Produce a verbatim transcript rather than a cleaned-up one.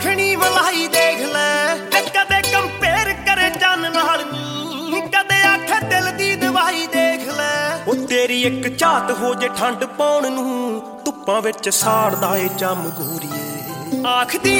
ਮੱਖਣੀ ਮਲਾਈ ਦੇਖ ਲੈ ਤੇ ਕਦੇ ਕੰਪੇਅਰ ਕਰੇ ਚੰਨ ਨਾਲ ਨੀ, ਕਦੇ ਆਖੇ ਦਿਲ ਦੀ ਦਵਾਈ ਦੇਖ ਲੈ। ਉਹ ਤੇਰੀ ਇੱਕ ਝਾਤ ਹੋ ਜੇ ਠੰਡ ਪਾਉਣ ਨੂੰ, ਧੁੱਪਾਂ ਵਿੱਚ ਸਾੜਦਾ ਏ ਚੰਮ ਗੋਰੀਏ। ਆਖਦੀ